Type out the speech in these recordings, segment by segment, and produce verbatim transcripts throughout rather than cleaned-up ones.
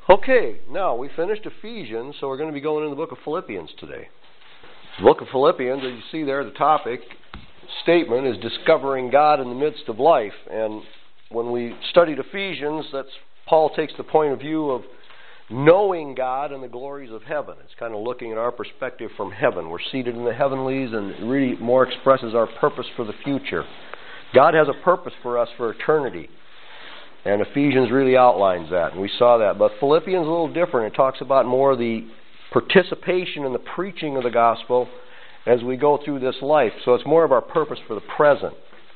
Okay, now we finished Ephesians, so we're going to be going into the book of Philippians today. The book of Philippians, as you see there, the topic statement is discovering God in the midst of life. And when we studied Ephesians, that's Paul takes the point of view of knowing God and the glories of heaven. It's kind of looking at our perspective from heaven. We're seated in the heavenlies, and it really more expresses our purpose for the future. God has a purpose for us for eternity. And Ephesians really outlines that, and we saw that. But Philippians is a little different. It talks about more the participation in the preaching of the gospel as we go through this life. So it's more of our purpose for the present.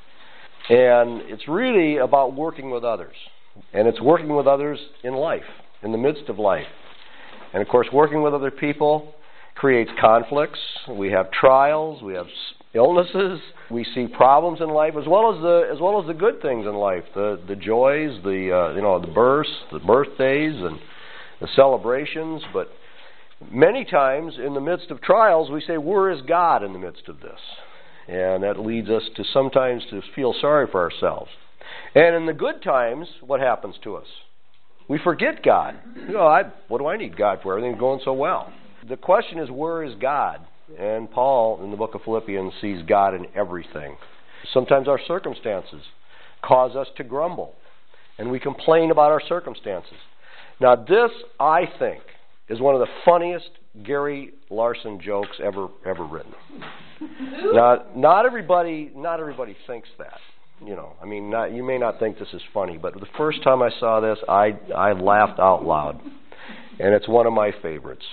And it's really about working with others. And it's working with others in life, in the midst of life. And of course, working with other people creates conflicts. We have trials. We have illnesses. We see problems in life, as well as the as well as the good things in life, the the joys, the uh, you know the births, the birthdays, and the celebrations. But many times, in the midst of trials, we say, "Where is God in the midst of this?" And that leads us to sometimes to feel sorry for ourselves. And in the good times, what happens to us? We forget God. You know, I, what do I need God for? Everything's going so well. The question is, where is God? And Paul, in the book of Philippians, sees God in everything. Sometimes our circumstances cause us to grumble, and we complain about our circumstances. Now, this, I think, is one of the funniest Gary Larson jokes ever ever written. Now, not everybody, not everybody thinks that. You know, I mean, not, you may not think this is funny, but the first time I saw this, I I laughed out loud, and it's one of my favorites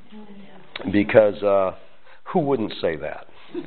because uh, who wouldn't say that?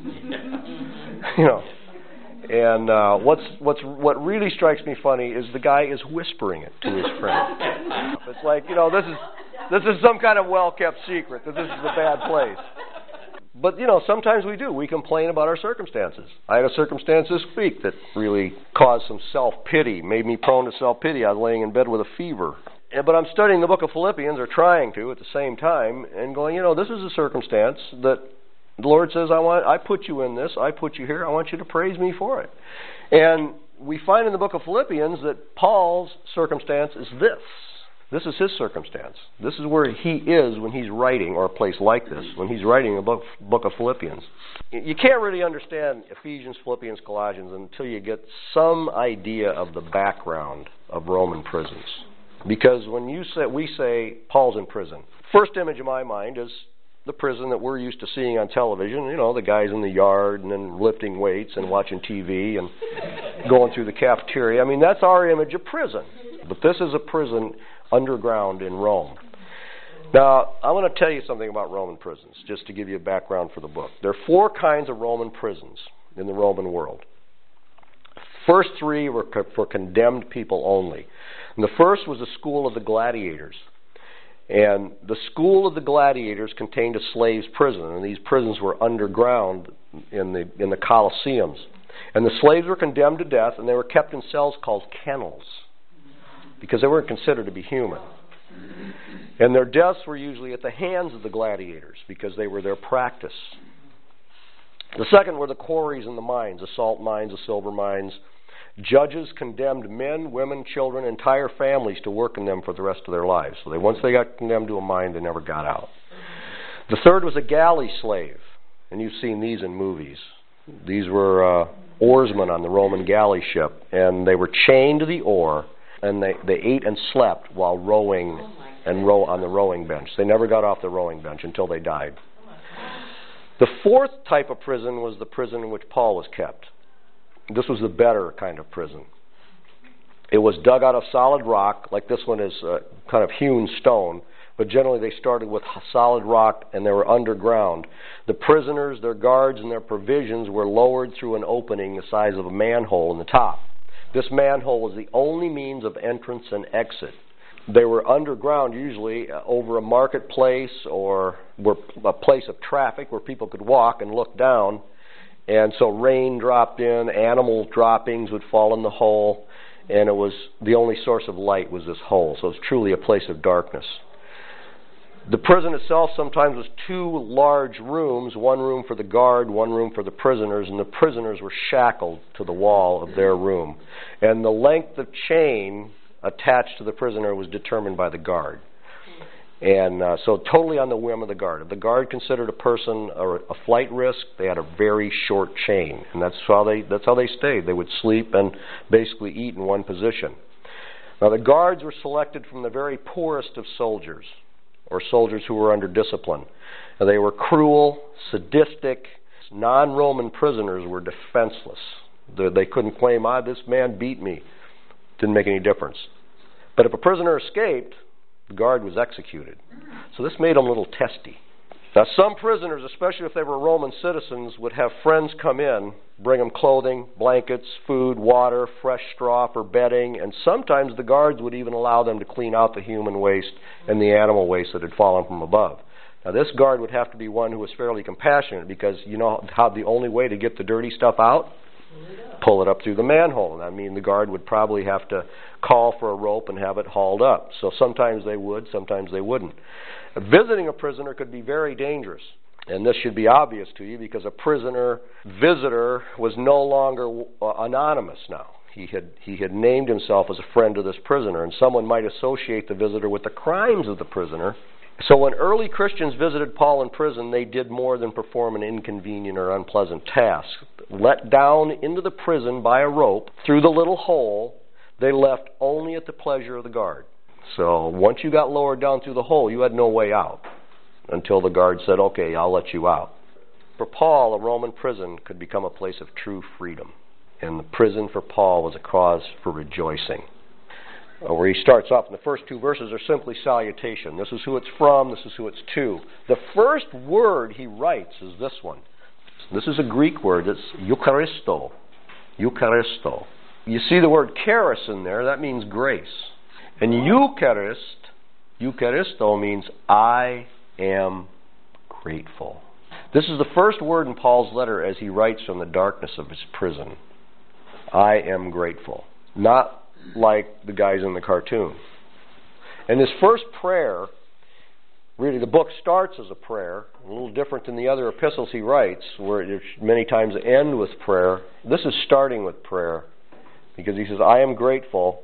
You know, and uh, what's what's what really strikes me funny is the guy is whispering it to his friend. It's like, you know, this is this is some kind of well-kept secret that this is a bad place. But, you know, sometimes we do. We complain about our circumstances. I had a circumstance this week that really caused some self-pity, made me prone to self-pity. I was laying in bed with a fever. But I'm studying the book of Philippians, or trying to at the same time, and going, you know, this is a circumstance that the Lord says, I want. I put you in this. I put you here. I want you to praise me for it. And we find in the book of Philippians that Paul's circumstance is this. This is his circumstance. This is where he is when he's writing, or a place like this, when he's writing the book, book of Philippians. You can't really understand Ephesians, Philippians, Colossians until you get some idea of the background of Roman prisons. Because when you say, we say Paul's in prison, first image in my mind is the prison that we're used to seeing on television. You know, the guys in the yard and then lifting weights and watching T V and going through the cafeteria. I mean, that's our image of prison. But this is a prison underground in Rome. Now, I want to tell you something about Roman prisons, just to give you a background for the book. There are four kinds of Roman prisons in the Roman world. First three were co- for condemned people only. And the first was the school of the gladiators. And the school of the gladiators contained a slave's prison, and these prisons were underground in the in the Colosseums. And the slaves were condemned to death, and they were kept in cells called kennels, because they weren't considered to be human. And their deaths were usually at the hands of the gladiators, because they were their practice. The second were the quarries and the mines, the salt mines, the silver mines. Judges condemned men, women, children, entire families to work in them for the rest of their lives. So they, once they got condemned to a mine, they never got out. The third was a galley slave, and you've seen these in movies. These were uh, oarsmen on the Roman galley ship, and they were chained to the oar, and they, they ate and slept while rowing and row on the rowing bench. They never got off the rowing bench until they died. The fourth type of prison was the prison in which Paul was kept. This was the better kind of prison. It was dug out of solid rock, like this one is uh, kind of hewn stone, but generally they started with solid rock and they were underground. The prisoners, their guards, and their provisions were lowered through an opening the size of a manhole in the top. This manhole was the only means of entrance and exit. They were underground, usually uh, over a marketplace or were a place of traffic where people could walk and look down. And so rain dropped in, animal droppings would fall in the hole, and it was the only source of light was this hole. So it was truly a place of darkness. The prison itself sometimes was two large rooms, one room for the guard, one room for the prisoners, and the prisoners were shackled to the wall of their room. And the length of chain attached to the prisoner was determined by the guard. And uh, so totally on the whim of the guard. If the guard considered a person a, a flight risk, they had a very short chain. And that's how they that's how they stayed. They would sleep and basically eat in one position. Now the guards were selected from the very poorest of soldiers, or soldiers who were under discipline. Now, they were cruel, sadistic. Non-Roman prisoners were defenseless. They, they couldn't claim, ah, this man beat me. Didn't make any difference. But if a prisoner escaped, the guard was executed. So this made them a little testy. Now some prisoners, especially if they were Roman citizens, would have friends come in, bring them clothing, blankets, food, water, fresh straw for bedding, and sometimes the guards would even allow them to clean out the human waste and the animal waste that had fallen from above. Now this guard would have to be one who was fairly compassionate, because you know how the only way to get the dirty stuff out? Pull it up through the manhole. I mean, the guard would probably have to call for a rope and have it hauled up. So sometimes they would, sometimes they wouldn't. Visiting a prisoner could be very dangerous. And this should be obvious to you, because a prisoner visitor was no longer uh, anonymous now. He had, he had named himself as a friend of this prisoner, and someone might associate the visitor with the crimes of the prisoner. So when early Christians visited Paul in prison, they did more than perform an inconvenient or unpleasant task. Let down into the prison by a rope through the little hole, they left only at the pleasure of the guard. So once you got lowered down through the hole, you had no way out until the guard said, okay, I'll let you out. For Paul, a Roman prison could become a place of true freedom. And the prison for Paul was a cause for rejoicing. Where he starts off, and the first two verses are simply salutation. This is who it's from, this is who it's to. The first word he writes is this one. This is a Greek word. It's Eucharisto. Eucharisto. You see the word charis in there, that means grace. And Eucharist, Eucharisto means I am grateful. This is the first word in Paul's letter as he writes from the darkness of his prison. I am grateful. Not like the guys in the cartoon. And his first prayer, really the book starts as a prayer, a little different than the other epistles he writes, where it many times end with prayer. This is starting with prayer, because he says, I am grateful,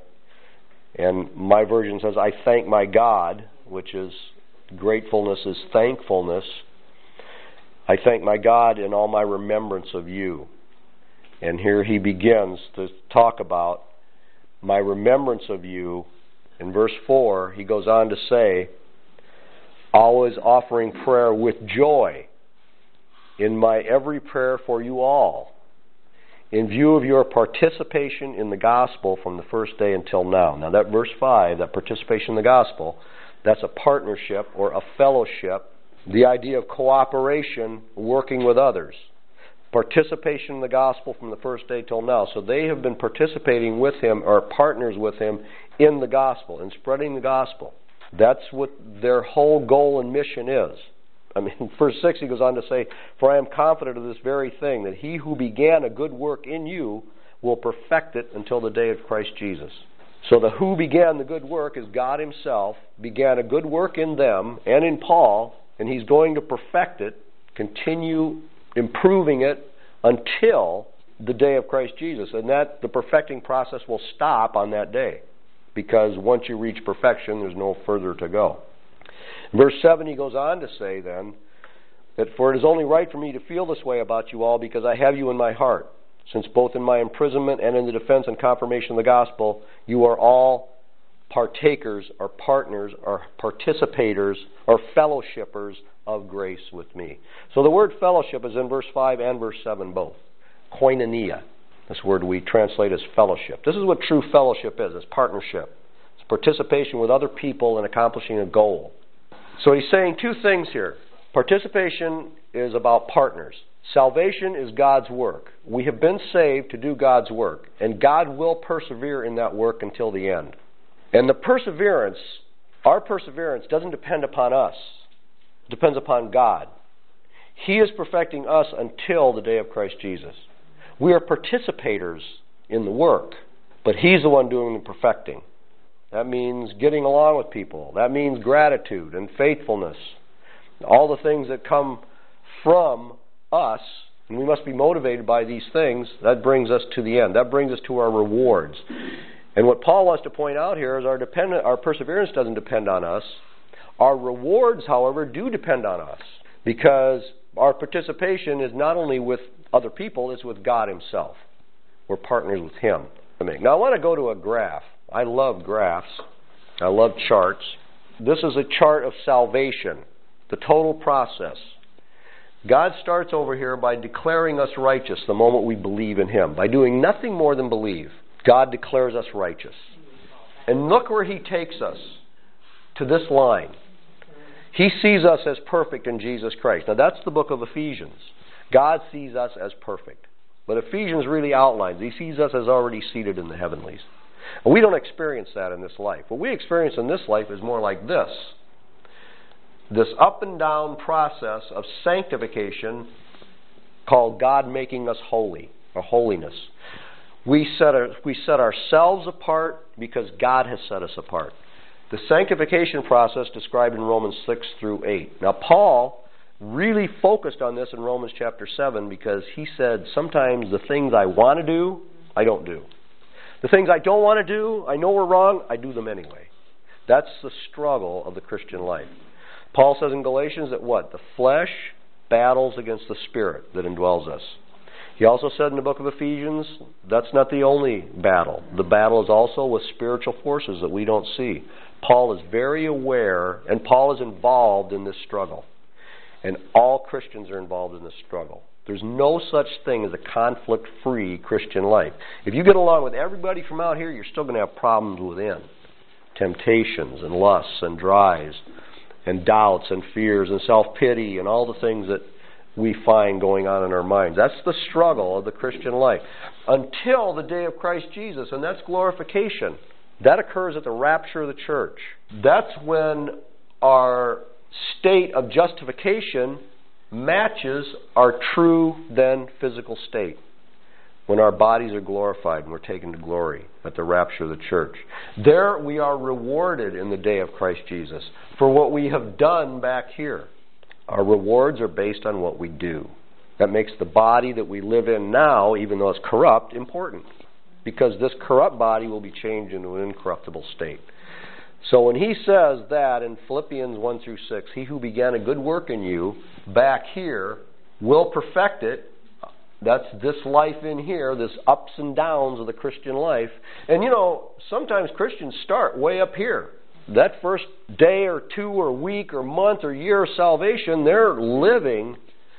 and my version says, I thank my God, which is, gratefulness is thankfulness. I thank my God in all my remembrance of you. And here he begins to talk about my remembrance of you. In verse four, he goes on to say, always offering prayer with joy in my every prayer for you all, in view of your participation in the gospel from the first day until now. Now that verse five, that participation in the gospel, that's a partnership or a fellowship, the idea of cooperation, working with others. Participation in the gospel from the first day till now. So they have been participating with him, or partners with him, in the gospel, in spreading the gospel. That's what their whole goal and mission is. I mean, verse six he goes on to say, for I am confident of this very thing, that he who began a good work in you will perfect it until the day of Christ Jesus. So the who began the good work is God himself, began a good work in them and in Paul, and he's going to perfect it, continue improving it until the day of Christ Jesus. And that the perfecting process will stop on that day, because once you reach perfection, there's no further to go. In verse seven he goes on to say then, that for it is only right for me to feel this way about you all, because I have you in my heart, since both in my imprisonment and in the defense and confirmation of the gospel, you are all partakers or partners or participators or fellowshippers of grace with me. So the word fellowship is in verse five and verse seven both. Koinonia. This word we translate as fellowship. This is what true fellowship is. It's partnership. It's participation with other people in accomplishing a goal. So he's saying two things here. Participation is about partners. Salvation is God's work. We have been saved to do God's work, and God will persevere in that work until the end. And the perseverance, our perseverance, doesn't depend upon us. It depends upon God. He is perfecting us until the day of Christ Jesus. We are participators in the work, but He's the one doing the perfecting. That means getting along with people. That means gratitude and faithfulness. All the things that come from us, and we must be motivated by these things, that brings us to the end. That brings us to our rewards. And what Paul wants to point out here is our dependent, our perseverance doesn't depend on us. Our rewards, however, do depend on us, because our participation is not only with other people, it's with God Himself. We're partners with Him. Now I want to go to a graph. I love graphs. I love charts. This is a chart of salvation, the total process. God starts over here by declaring us righteous the moment we believe in Him. By doing nothing more than believe, God declares us righteous. And look where He takes us, to this line. He sees us as perfect in Jesus Christ. Now that's the book of Ephesians. God sees us as perfect. But Ephesians really outlines, He sees us as already seated in the heavenlies. And we don't experience that in this life. What we experience in this life is more like this. This up and down process of sanctification called God making us holy, or holiness. We set, our, we set ourselves apart because God has set us apart. The sanctification process described in Romans six through eight. Now Paul really focused on this in Romans chapter seven because he said sometimes the things I want to do, I don't do. The things I don't want to do, I know are wrong, I do them anyway. That's the struggle of the Christian life. Paul says in Galatians that what? The flesh battles against the Spirit that indwells us. He also said in the book of Ephesians, that's not the only battle. The battle is also with spiritual forces that we don't see. Paul is very aware, and Paul is involved in this struggle. And all Christians are involved in this struggle. There's no such thing as a conflict-free Christian life. If you get along with everybody from out here, you're still going to have problems within. Temptations and lusts and drives and doubts and fears and self-pity and all the things that we find going on in our minds. That's the struggle of the Christian life. Until the day of Christ Jesus, and that's glorification. That occurs at the rapture of the church. That's when our state of justification matches our true then physical state. When our bodies are glorified and we're taken to glory at the rapture of the church. There we are rewarded in the day of Christ Jesus for what we have done back here. Our rewards are based on what we do. That makes the body that we live in now, even though it's corrupt, important. Because this corrupt body will be changed into an incorruptible state. So when he says that in Philippians one through six, he who began a good work in you back here will perfect it. That's this life in here, this ups and downs of the Christian life. And you know, sometimes Christians start way up here. That first day or two or week or month or year of salvation, they're living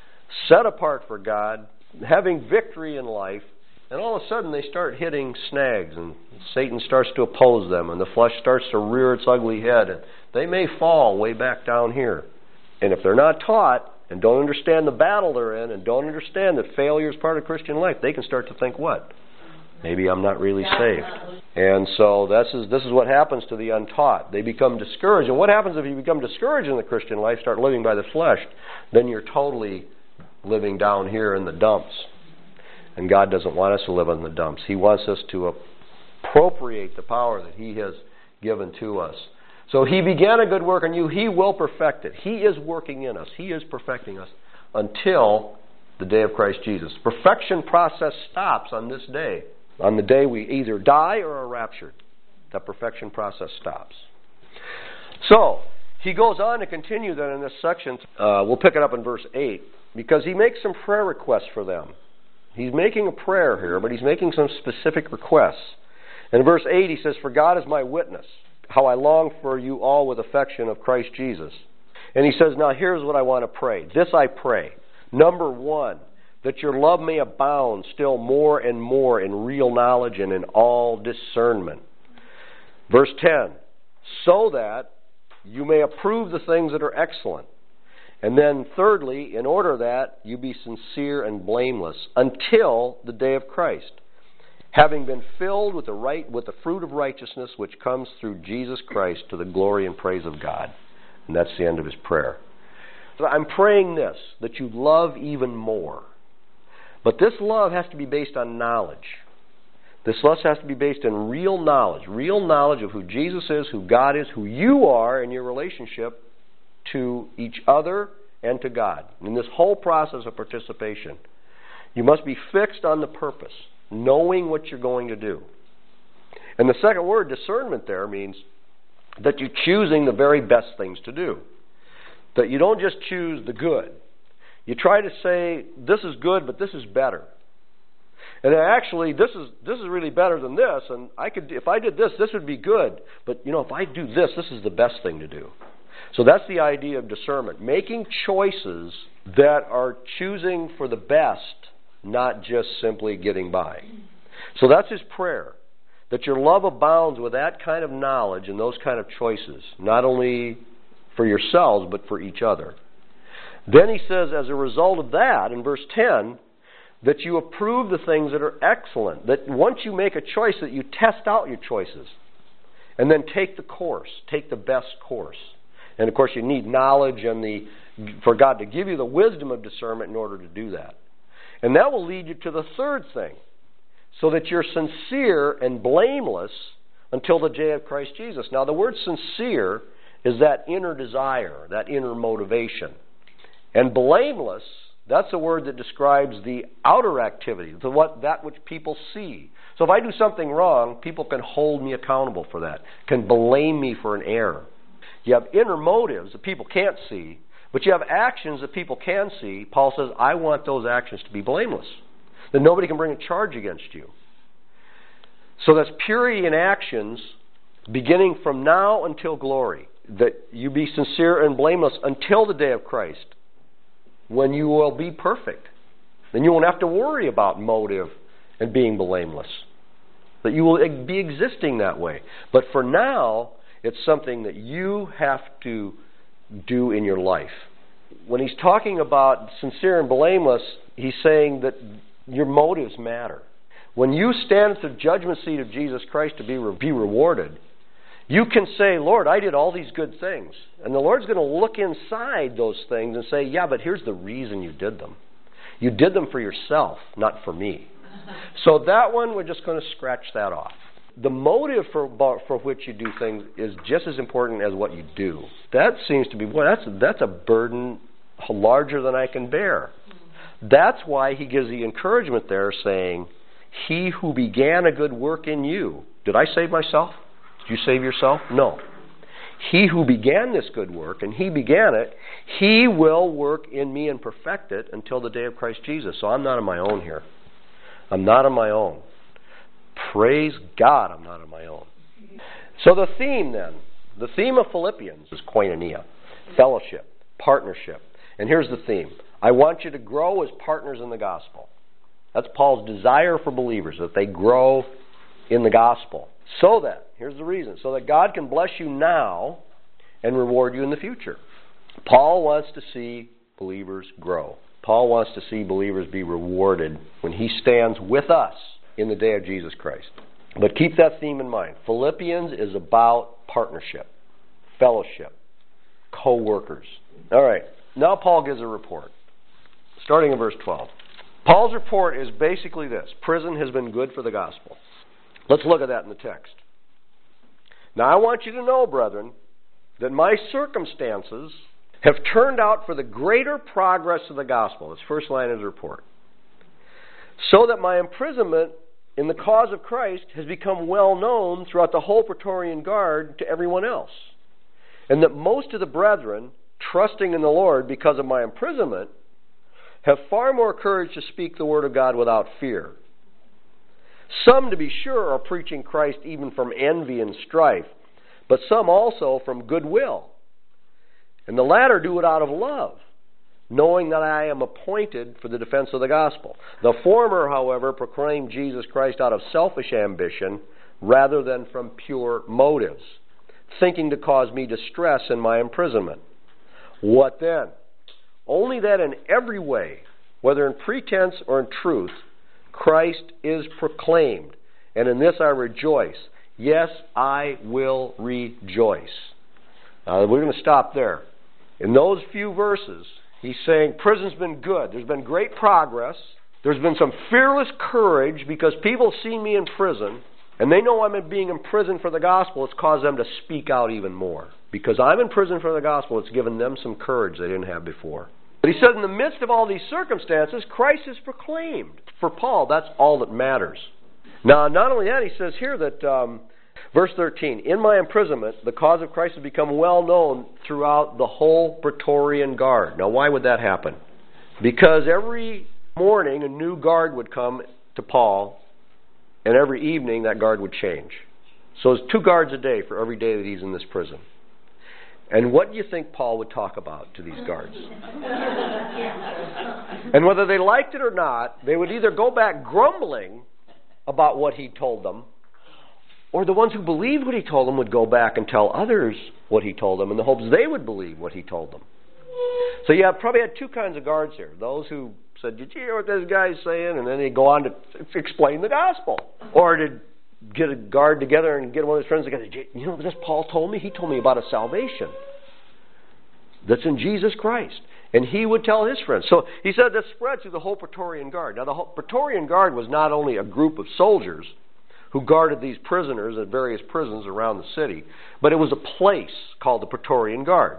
set apart for God, having victory in life. And all of a sudden they start hitting snags, and Satan starts to oppose them, and the flesh starts to rear its ugly head, and they may fall way back down here. And if they're not taught and don't understand the battle they're in and don't understand that failure is part of Christian life, they can start to think, what? Maybe I'm not really saved. And so this is, this is what happens to the untaught. They become discouraged. And what happens if you become discouraged in the Christian life, start living by the flesh, then you're totally living down here in the dumps. And God doesn't want us to live in the dumps. He wants us to appropriate the power that He has given to us. So He began a good work in you. He will perfect it. He is working in us. He is perfecting us until the day of Christ Jesus. Perfection process stops on this day. On the day we either die or are raptured. The perfection process stops. So, he goes on to continue then in this section. Uh, we'll pick it up in verse eight. Because he makes some prayer requests for them. He's making a prayer here, but he's making some specific requests. In verse eight he says, "For God is my witness, how I long for you all with affection of Christ Jesus." And he says, now here's what I want to pray. This I pray. Number one, that your love may abound still more and more in real knowledge and in all discernment. Verse ten, so that you may approve the things that are excellent. And then thirdly, in order that you be sincere and blameless until the day of Christ, having been filled with the right with the fruit of righteousness which comes through Jesus Christ to the glory and praise of God. And that's the end of his prayer. So I'm praying this, that you love even more. But this love has to be based on knowledge. This love has to be based on real knowledge. Real knowledge of who Jesus is, who God is, who you are in your relationship to each other and to God. In this whole process of participation, you must be fixed on the purpose, knowing what you're going to do. And the second word, discernment, there means that you're choosing the very best things to do. That you don't just choose the good. You try to say, this is good, but this is better. And actually, this is this is really better than this, and I could, if I did this, this would be good. But, you know, if I do this, this is the best thing to do. So that's the idea of discernment. Making choices that are choosing for the best, not just simply getting by. So that's his prayer. That your love abounds with that kind of knowledge and those kind of choices, not only for yourselves, but for each other. Then he says, as a result of that, in verse ten, that you approve the things that are excellent. That once you make a choice, that you test out your choices. And then take the course. Take the best course. And of course, you need knowledge and the for God to give you the wisdom of discernment in order to do that. And that will lead you to the third thing. So that you're sincere and blameless until the day of Christ Jesus. Now, the word sincere is that inner desire, that inner motivation. And blameless, that's a word that describes the outer activity, the what that which people see. So if I do something wrong, people can hold me accountable for that, can blame me for an error. You have inner motives that people can't see, but you have actions that people can see. Paul says, I want those actions to be blameless, that nobody can bring a charge against you. So that's purity in actions beginning from now until glory, that you be sincere and blameless until the day of Christ, when you will be perfect. Then you won't have to worry about motive and being blameless. That you will be existing that way. But for now, it's something that you have to do in your life. When he's talking about sincere and blameless, he's saying that your motives matter. When you stand at the judgment seat of Jesus Christ to be, re- be rewarded, you can say, Lord, I did all these good things. And the Lord's going to look inside those things and say, yeah, but here's the reason you did them. You did them for yourself, not for me. So that one, we're just going to scratch that off. The motive for for which you do things is just as important as what you do. That seems to be, boy, that's, that's a burden larger than I can bear. That's why he gives the encouragement there saying, he who began a good work in you. Did I save myself? Did you save yourself? No. He who began this good work, and he began it, he will work in me and perfect it until the day of Christ Jesus. So I'm not on my own here. I'm not on my own. Praise God, I'm not on my own. So the theme then, the theme of Philippians is koinonia, fellowship, partnership. And here's the theme. I want you to grow as partners in the gospel. That's Paul's desire for believers, that they grow in the gospel. So that, here's the reason, so that God can bless you now and reward you in the future. Paul wants to see believers grow. Paul wants to see believers be rewarded when he stands with us in the day of Jesus Christ. But keep that theme in mind. Philippians is about partnership, fellowship, co-workers. All right, now Paul gives a report, starting in verse twelve. Paul's report is basically this. Prison has been good for the gospel. Let's look at that in the text. Now I want you to know, brethren, that my circumstances have turned out for the greater progress of the gospel. That's the first line of the report. So that my imprisonment in the cause of Christ has become well known throughout the whole Praetorian Guard to everyone else. And that most of the brethren, trusting in the Lord because of my imprisonment, have far more courage to speak the word of God without fear. Some, to be sure, are preaching Christ even from envy and strife, but some also from goodwill. And the latter do it out of love, knowing that I am appointed for the defense of the gospel. The former, however, proclaim Jesus Christ out of selfish ambition rather than from pure motives, thinking to cause me distress in my imprisonment. What then? Only that in every way, whether in pretense or in truth, Christ is proclaimed, and in this I rejoice. Yes, I will rejoice. Uh, we're going to stop there. In those few verses, he's saying prison's been good. There's been great progress. There's been some fearless courage because people see me in prison, and they know I'm being imprisoned for the gospel. It's caused them to speak out even more. Because I'm in prison for the gospel, it's given them some courage they didn't have before. But he said in the midst of all these circumstances, Christ is proclaimed. For Paul, that's all that matters. Now, not only that, he says here that um, Verse thirteen, in my imprisonment, the cause of Christ has become well known throughout the whole Praetorian Guard. Now, why would that happen? Because every morning a new guard would come to Paul, and every evening that guard would change. So it's two guards a day for every day that he's in this prison. And what do you think Paul would talk about to these guards? And whether they liked it or not, they would either go back grumbling about what he told them, or the ones who believed what he told them would go back and tell others what he told them in the hopes they would believe what he told them. So you have probably had two kinds of guards here. Those who said, did you hear what this guy's saying? And then they go on to explain the gospel. Or to get a guard together and get one of his friends together. You know what this Paul told me? He told me about a salvation that's in Jesus Christ. And he would tell his friends. So he said that spread through the whole Praetorian Guard. Now the whole Praetorian Guard was not only a group of soldiers who guarded these prisoners at various prisons around the city, but it was a place called the Praetorian Guard.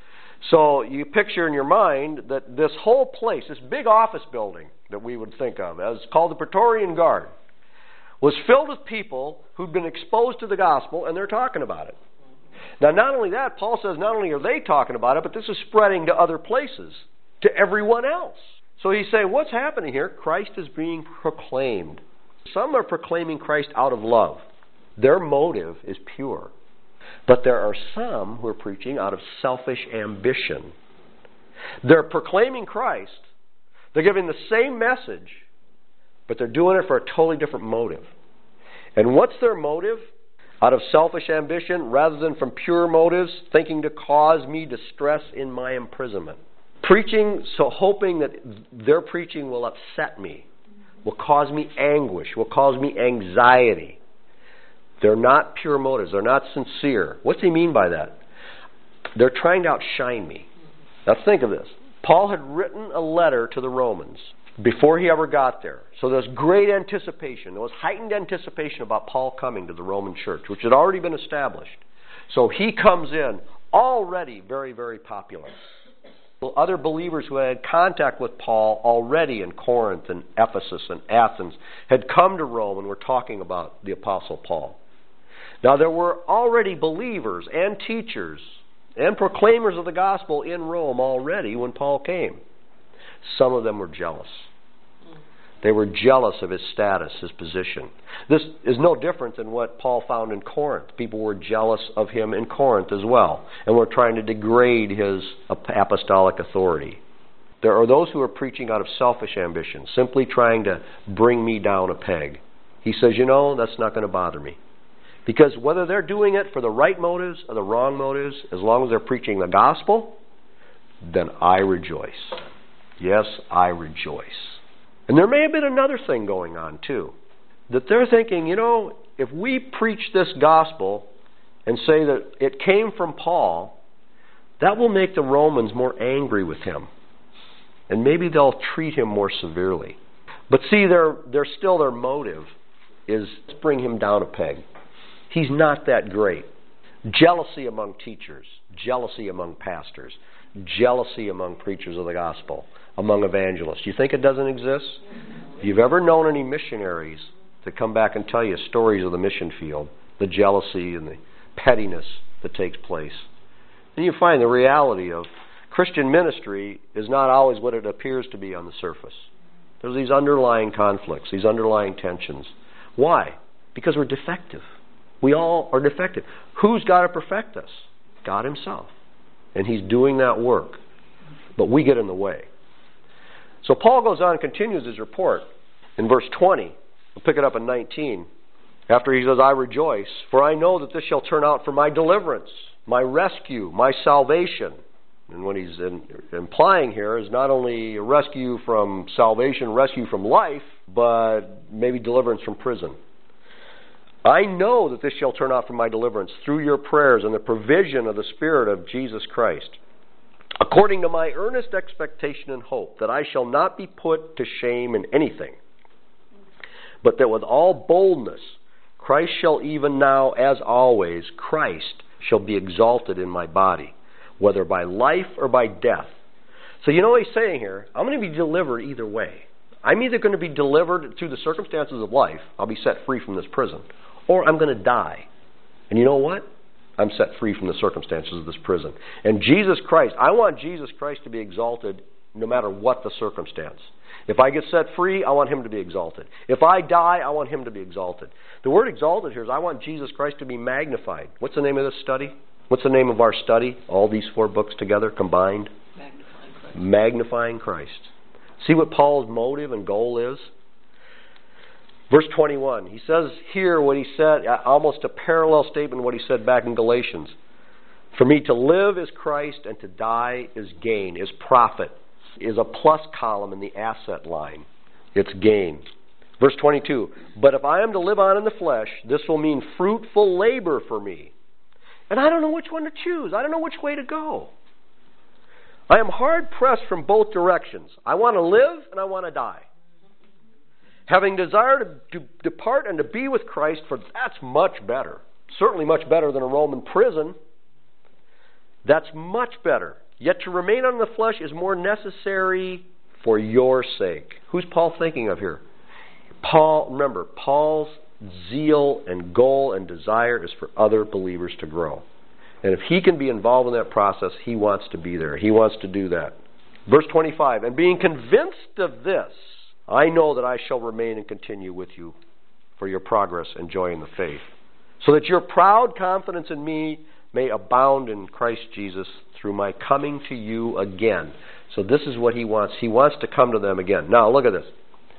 So you picture in your mind that this whole place, this big office building that we would think of as called the Praetorian Guard, was filled with people who'd been exposed to the gospel, and they're talking about it. Now, not only that, Paul says not only are they talking about it, but this is spreading to other places, to everyone else. So he's saying, what's happening here? Christ is being proclaimed. Some are proclaiming Christ out of love. Their motive is pure. But there are some who are preaching out of selfish ambition. They're proclaiming Christ. They're giving the same message, but they're doing it for a totally different motive. And what's their motive? Out of selfish ambition, rather than from pure motives, thinking to cause me distress in my imprisonment. Preaching, so hoping that their preaching will upset me, will cause me anguish, will cause me anxiety. They're not pure motives. They're not sincere. What's he mean by that? They're trying to outshine me. Now think of this. Paul had written a letter to the Romans before he ever got there. So there's great anticipation. There was heightened anticipation about Paul coming to the Roman church, which had already been established. So he comes in already very, very popular. Other believers who had contact with Paul already in Corinth and Ephesus and Athens had come to Rome and were talking about the Apostle Paul. Now there were already believers and teachers and proclaimers of the gospel in Rome already when Paul came. Some of them were jealous. They were jealous of his status, his position. This is no different than what Paul found in Corinth. People were jealous of him in Corinth as well, and were trying to degrade his apostolic authority. There are those who are preaching out of selfish ambition, simply trying to bring me down a peg. He says, you know, that's not going to bother me. Because whether they're doing it for the right motives or the wrong motives, as long as they're preaching the gospel, then I rejoice. Yes, I rejoice. And there may have been another thing going on too. That they're thinking, you know, if we preach this gospel and say that it came from Paul, that will make the Romans more angry with him. And maybe they'll treat him more severely. But see, their, their still their motive is to bring him down a peg. He's not that great. Jealousy among teachers, jealousy among pastors, jealousy among preachers of the gospel, among evangelists. You think it doesn't exist? If you've ever known any missionaries to come back and tell you stories of the mission field, the jealousy and the pettiness that takes place, then you find the reality of Christian ministry is not always what it appears to be on the surface. There's these underlying conflicts, these underlying tensions. Why? Because we're defective. We all are defective. Who's got to perfect us? God himself. And he's doing that work. But we get in the way. So Paul goes on and continues his report in verse twenty. We'll pick it up in nineteen. After he says, I rejoice, for I know that this shall turn out for my deliverance, my rescue, my salvation. And what he's in, implying here is not only a rescue from salvation, rescue from life, but maybe deliverance from prison. I know that this shall turn out for my deliverance through your prayers and the provision of the Spirit of Jesus Christ, according to my earnest expectation and hope, that I shall not be put to shame in anything, but that with all boldness Christ shall even now, as always, Christ shall be exalted in my body, whether by life or by death. So you know what he's saying here? I'm going to be delivered either way. I'm either going to be delivered through the circumstances of life, I'll be set free from this prison, or I'm going to die. And you know what? I'm set free from the circumstances of this prison. And Jesus Christ, I want Jesus Christ to be exalted no matter what the circumstance. If I get set free, I want Him to be exalted. If I die, I want Him to be exalted. The word exalted here is I want Jesus Christ to be magnified. What's the name of this study? What's the name of our study? All these four books together, combined? Magnifying Christ. Magnifying Christ. See what Paul's motive and goal is? Verse twenty-one, he says here what he said, almost a parallel statement to what he said back in Galatians. For me to live is Christ and to die is gain, is profit, is a plus column in the asset line. It's gain. Verse twenty-two, but if I am to live on in the flesh, this will mean fruitful labor for me. And I don't know which one to choose. I don't know which way to go. I am hard pressed from both directions. I want to live and I want to die. Having desire to, to depart and to be with Christ, for that's much better. Certainly much better than a Roman prison. That's much better. Yet to remain on the flesh is more necessary for your sake. Who's Paul thinking of here? Paul, remember, Paul's zeal and goal and desire is for other believers to grow. And if he can be involved in that process, he wants to be there. He wants to do that. Verse twenty-five, and being convinced of this, I know that I shall remain and continue with you for your progress and joy in the faith, so that your proud confidence in me may abound in Christ Jesus through my coming to you again. So this is what he wants. He wants to come to them again. Now, look at this.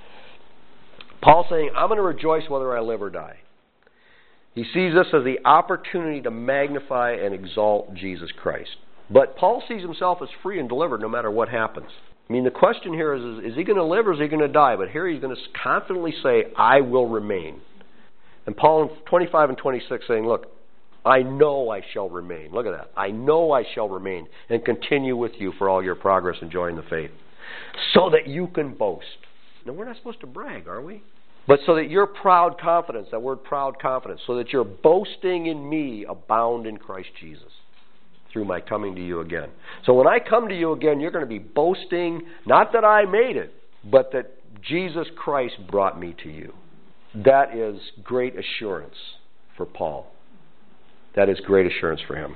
Paul's saying, I'm going to rejoice whether I live or die. He sees this as the opportunity to magnify and exalt Jesus Christ. But Paul sees himself as free and delivered no matter what happens. I mean, the question here is, is, is he going to live or is he going to die? But here he's going to confidently say, I will remain. And Paul in twenty-five and twenty-six saying, look, I know I shall remain. Look at that. I know I shall remain and continue with you for all your progress and joy in the faith, so that you can boast. Now, we're not supposed to brag, are we? But so that your proud confidence, that word proud confidence, so that your boasting in me abound in Christ Jesus through my coming to you again. So when I come to you again, you're going to be boasting, not that I made it, but that Jesus Christ brought me to you. That is great assurance for Paul. That is great assurance for him.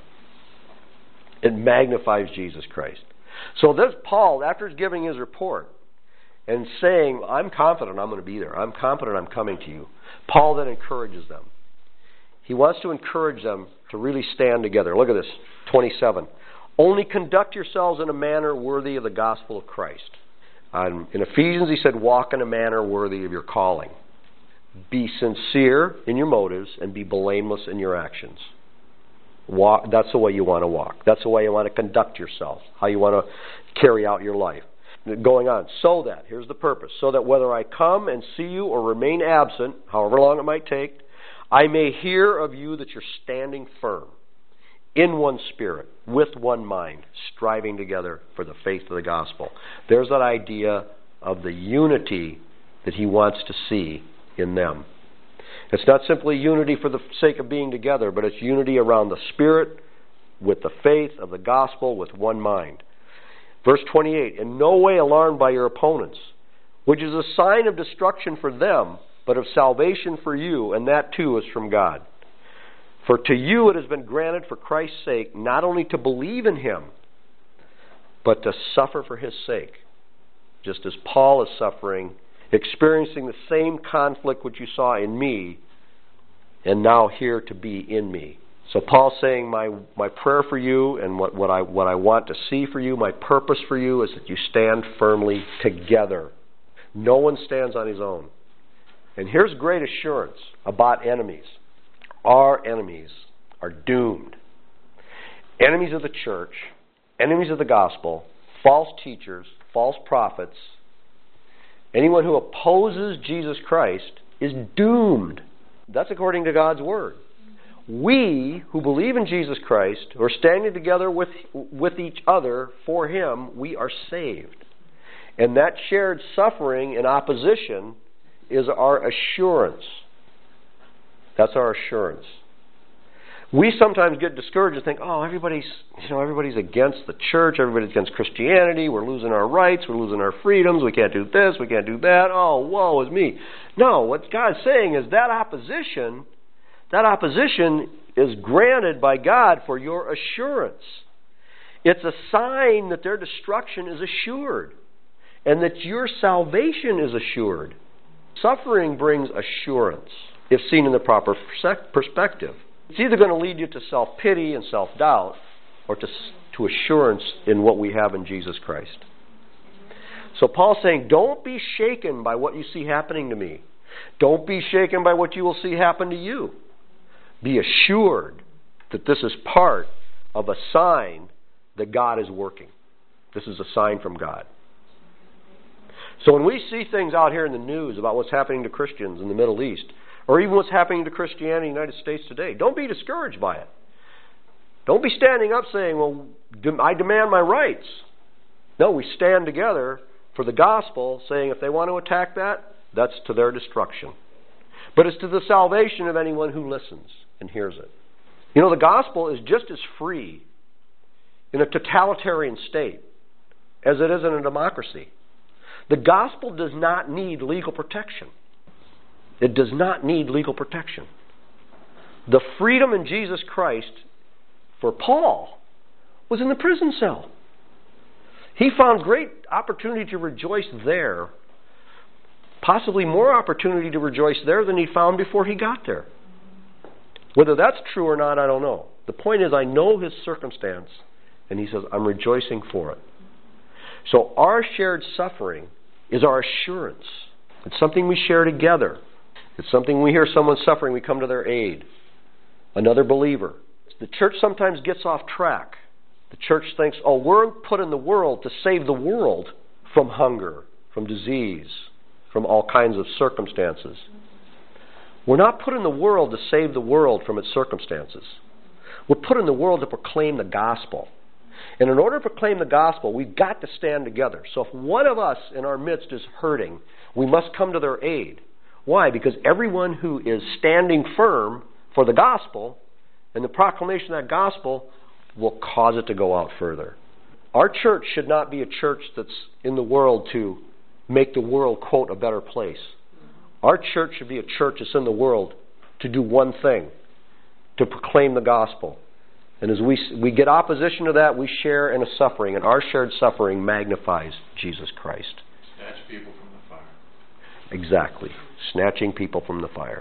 It magnifies Jesus Christ. So this Paul, after giving his report and saying, I'm confident I'm going to be there. I'm confident I'm coming to you. Paul then encourages them. He wants to encourage them to really stand together. Look at this, twenty-seven. Only conduct yourselves in a manner worthy of the gospel of Christ. Um, in Ephesians he said, walk in a manner worthy of your calling. Be sincere in your motives and be blameless in your actions. Walk, that's the way you want to walk. That's the way you want to conduct yourself, how you want to carry out your life. Going on, so that, here's the purpose, so that whether I come and see you or remain absent, however long it might take, I may hear of you that you're standing firm, in one spirit, with one mind, striving together for the faith of the gospel. There's that idea of the unity that he wants to see in them. It's not simply unity for the sake of being together, but it's unity around the Spirit, with the faith of the gospel, with one mind. Verse twenty-eight, in no way alarmed by your opponents, which is a sign of destruction for them, but of salvation for you, and that too is from God. For to you it has been granted for Christ's sake not only to believe in Him, but to suffer for His sake, just as Paul is suffering, experiencing the same conflict which you saw in me, and now here to be in me. So Paul's saying, my, my prayer for you and what, what, I, what I want to see for you, my purpose for you is that you stand firmly together. No one stands on his own. And here's great assurance about enemies. Our enemies are doomed. Enemies of the church, enemies of the gospel, false teachers, false prophets, anyone who opposes Jesus Christ is doomed. That's according to God's Word. We who believe in Jesus Christ, who are standing together with, with each other for Him, we are saved. And that shared suffering and opposition is our assurance. That's our assurance. We sometimes get discouraged and think, oh, everybody's, you know, everybody's against the church, everybody's against Christianity, we're losing our rights, we're losing our freedoms, we can't do this, we can't do that, oh, woe is me. No, what God's saying is that opposition, that opposition is granted by God for your assurance. It's a sign that their destruction is assured and that your salvation is assured. Suffering brings assurance if seen in the proper perspective. It's either going to lead you to self-pity and self-doubt or to, to assurance in what we have in Jesus Christ. So Paul's saying, don't be shaken by what you see happening to me. Don't be shaken by what you will see happen to you. Be assured that this is part of a sign that God is working. This is a sign from God. So when we see things out here in the news about what's happening to Christians in the Middle East, or even what's happening to Christianity in the United States today, don't be discouraged by it. Don't be standing up saying, well, I demand my rights. No, we stand together for the gospel, saying if they want to attack that, that's to their destruction. But it's to the salvation of anyone who listens and hears it. You know, the gospel is just as free in a totalitarian state as it is in a democracy. The gospel does not need legal protection. It does not need legal protection. The freedom in Jesus Christ for Paul was in the prison cell. He found great opportunity to rejoice there, possibly more opportunity to rejoice there than he found before he got there. Whether that's true or not, I don't know. The point is, I know his circumstance, and he says, I'm rejoicing for it. So our shared suffering is our assurance. It's something we share together. It's something we hear someone suffering, we come to their aid. Another believer. The church sometimes gets off track. The church thinks, oh, we're put in the world to save the world from hunger, from disease, from all kinds of circumstances. We're not put in the world to save the world from its circumstances. We're put in the world to proclaim the gospel. And in order to proclaim the gospel, we've got to stand together. So if one of us in our midst is hurting, we must come to their aid. Why? Because everyone who is standing firm for the gospel and the proclamation of that gospel will cause it to go out further. Our church should not be a church that's in the world to make the world, quote, a better place. Our church should be a church that's in the world to do one thing, to proclaim the gospel. And as we we get opposition to that, we share in a suffering, and our shared suffering magnifies Jesus Christ. Snatch people from the fire. Exactly. Snatching people from the fire.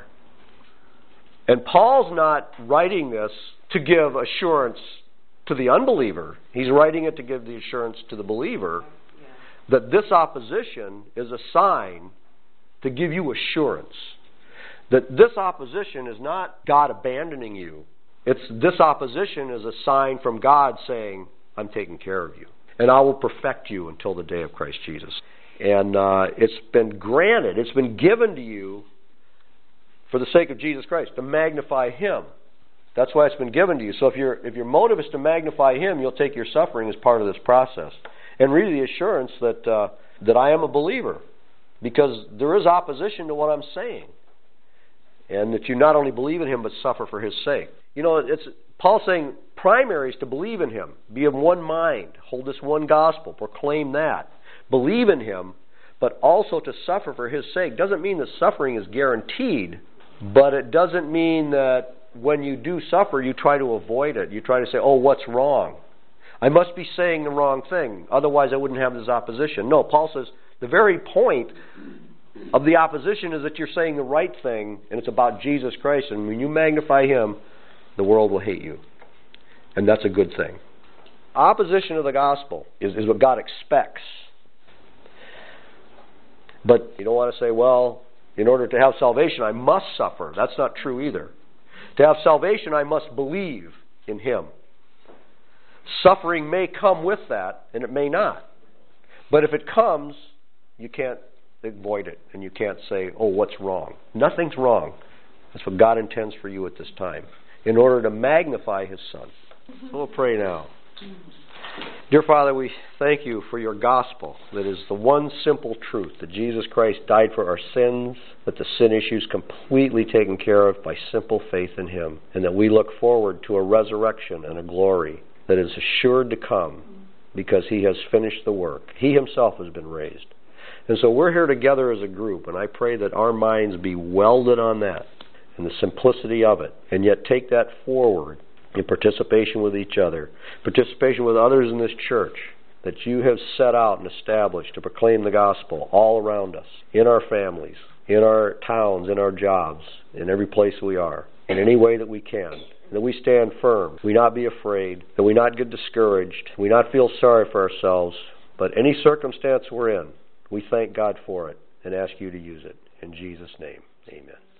And Paul's not writing this to give assurance to the unbeliever. He's writing it to give the assurance to the believer that this opposition is a sign to give you assurance. That this opposition is not God abandoning you. It's this opposition is a sign from God saying, I'm taking care of you. And I will perfect you until the day of Christ Jesus. And uh, it's been granted, it's been given to you for the sake of Jesus Christ, to magnify Him. That's why it's been given to you. So if, your if your motive is to magnify Him, you'll take your suffering as part of this process. And really the assurance that uh, that I am a believer. Because there is opposition to what I'm saying. And that you not only believe in Him, but suffer for His sake. You know, it's Paul's saying primary is to believe in Him. Be of one mind. Hold this one gospel. Proclaim that. Believe in Him, but also to suffer for His sake. Doesn't mean that suffering is guaranteed, but it doesn't mean that when you do suffer, you try to avoid it. You try to say, oh, what's wrong? I must be saying the wrong thing. Otherwise, I wouldn't have this opposition. No, Paul says the very point of the opposition is that you're saying the right thing, and it's about Jesus Christ. And when you magnify Him, the world will hate you. And that's a good thing. Opposition to the gospel is, is what God expects. But you don't want to say, well, in order to have salvation, I must suffer. That's not true either. To have salvation, I must believe in Him. Suffering may come with that, and it may not. But if it comes, you can't avoid it, and you can't say, oh, what's wrong? Nothing's wrong. That's what God intends for you at this time, in order to magnify His Son. So we'll pray now. Dear Father, we thank You for Your gospel, that is the one simple truth, that Jesus Christ died for our sins, that the sin issue is completely taken care of by simple faith in Him, and that we look forward to a resurrection and a glory that is assured to come because He has finished the work. He Himself has been raised. And so we're here together as a group, and I pray that our minds be welded on that, and the simplicity of it, and yet take that forward in participation with each other, participation with others in this church that you have set out and established to proclaim the gospel all around us, in our families, in our towns, in our jobs, in every place we are, in any way that we can. That we stand firm, we not be afraid, that we not get discouraged, we not feel sorry for ourselves, but any circumstance we're in, we thank God for it and ask you to use it. In Jesus' name, amen.